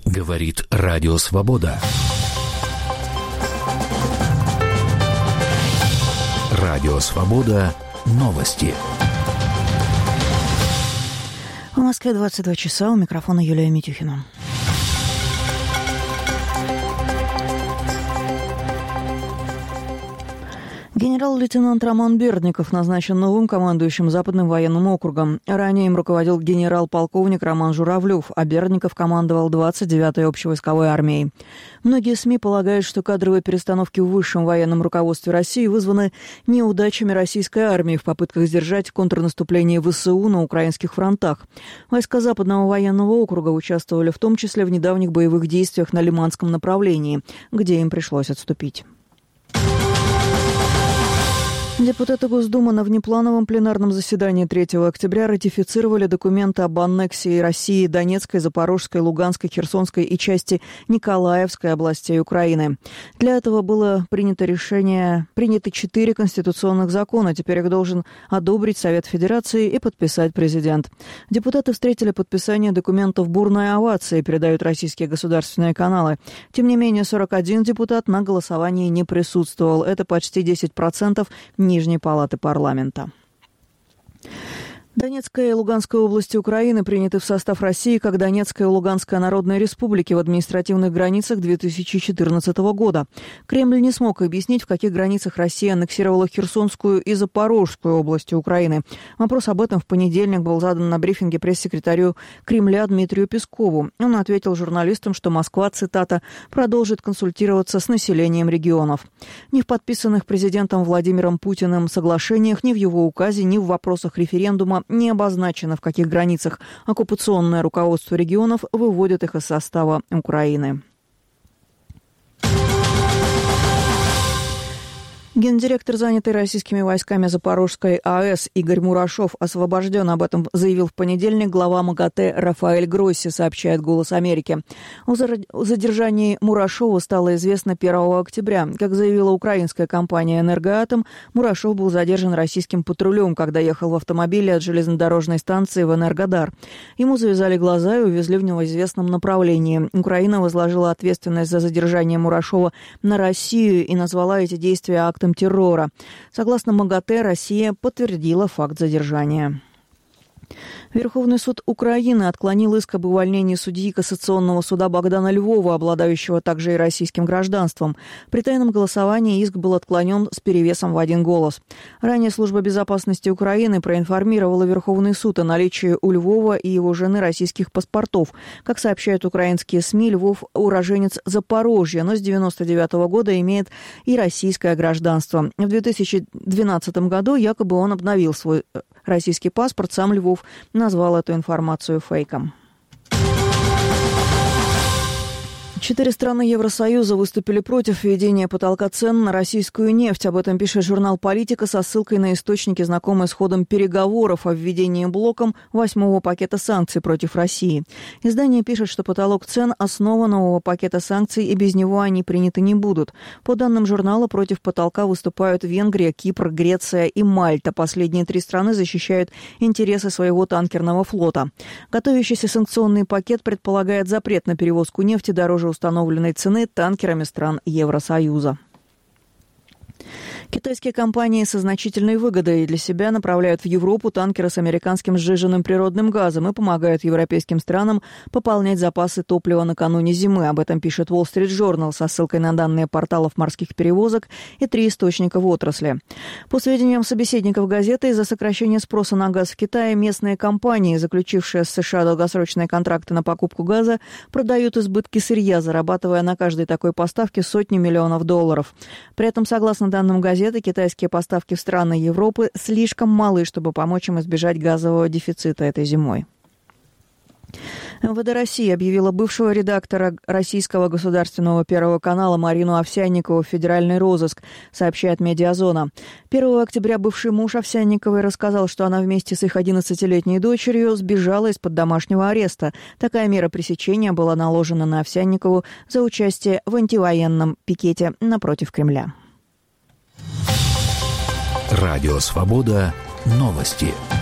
Говорит Радио Свобода. Радио Свобода. Новости. В Москве 22 часа. У микрофона Юлия Митюхина. Генерал-лейтенант Роман Бердников назначен новым командующим Западным военным округом. Ранее им руководил генерал-полковник Роман Журавлев, а Бердников командовал 29-й общевойсковой армией. Многие СМИ полагают, что кадровые перестановки в высшем военном руководстве России вызваны неудачами российской армии в попытках сдержать контрнаступление ВСУ на украинских фронтах. Войска Западного военного округа участвовали в том числе в недавних боевых действиях на Лиманском направлении, где им пришлось отступить. Депутаты Госдумы на внеплановом пленарном заседании 3 октября ратифицировали документы об аннексии России Донецкой, Запорожской, Луганской, Херсонской и части Николаевской областей Украины. Для этого было приняты 4 конституционных закона. Теперь их должен одобрить Совет Федерации и подписать президент. Депутаты встретили подписание документов бурной овацией, передают российские государственные каналы. Тем не менее, 41 депутат на голосовании не присутствовал. Это почти 10% Нижней палаты парламента. Донецкая и Луганская области Украины приняты в состав России как Донецкая и Луганская народные республики в административных границах 2014 года. Кремль не смог объяснить, в каких границах Россия аннексировала Херсонскую и Запорожскую области Украины. Вопрос об этом в понедельник был задан на брифинге пресс-секретарю Кремля Дмитрию Пескову. Он ответил журналистам, что Москва, цитата, «продолжит консультироваться с населением регионов». Ни в подписанных президентом Владимиром Путиным соглашениях, ни в его указе, ни в вопросах референдума не обозначено, в каких границах оккупационное руководство регионов выводит их из состава Украины. Гендиректор, занятый российскими войсками Запорожской АЭС Игорь Мурашов, освобожден. Об этом заявил в понедельник глава МАГАТЭ Рафаэль Гросси, сообщает «Голос Америки». О задержании Мурашова стало известно 1 октября. Как заявила украинская компания «Энергоатом», Мурашов был задержан российским патрулем, когда ехал в автомобиле от железнодорожной станции в Энергодар. Ему завязали глаза и увезли в неизвестном направлении. Украина возложила ответственность за задержание Мурашова на Россию и назвала эти действия актом террора. Согласно МАГАТЭ, Россия подтвердила факт задержания. Верховный суд Украины отклонил иск об увольнении судьи Кассационного суда Богдана Львова, обладающего также и российским гражданством. При тайном голосовании иск был отклонен с перевесом в 1 голос. Ранее Служба безопасности Украины проинформировала Верховный суд о наличии у Львова и его жены российских паспортов. Как сообщают украинские СМИ, Львов уроженец Запорожья, но с 1999 года имеет и российское гражданство. В 2012 году якобы он обновил свой российский паспорт. Сам Львов назвал эту информацию фейком. 4 страны Евросоюза выступили против введения потолка цен на российскую нефть. Об этом пишет журнал «Политика» со ссылкой на источники, знакомые с ходом переговоров о введении блоком 8-го пакета санкций против России. Издание пишет, что потолок цен – основа нового пакета санкций, и без него они приняты не будут. По данным журнала, против потолка выступают Венгрия, Кипр, Греция и Мальта. Последние 3 страны защищают интересы своего танкерного флота. Готовящийся санкционный пакет предполагает запрет на перевозку нефти дороже установленной цены танкерами стран Евросоюза. Китайские компании со значительной выгодой для себя направляют в Европу танкеры с американским сжиженным природным газом и помогают европейским странам пополнять запасы топлива накануне зимы. Об этом пишет Wall Street Journal со ссылкой на данные порталов морских перевозок и 3 источника в отрасли. По сведениям собеседников газеты, из-за сокращения спроса на газ в Китае местные компании, заключившие с США долгосрочные контракты на покупку газа, продают избытки сырья, зарабатывая на каждой такой поставке сотни миллионов долларов. При этом, согласно данным газеты, китайские поставки в страны Европы слишком малы, чтобы помочь им избежать газового дефицита этой зимой. МВД России объявила бывшего редактора российского государственного Первого канала Марину Овсянникову в федеральный розыск, сообщает «Медиазона». 1 октября бывший муж Овсянниковой рассказал, что она вместе с их 11-летней дочерью сбежала из-под домашнего ареста. Такая мера пресечения была наложена на Овсянникову за участие в антивоенном пикете напротив Кремля. Радио «Свобода». Новости.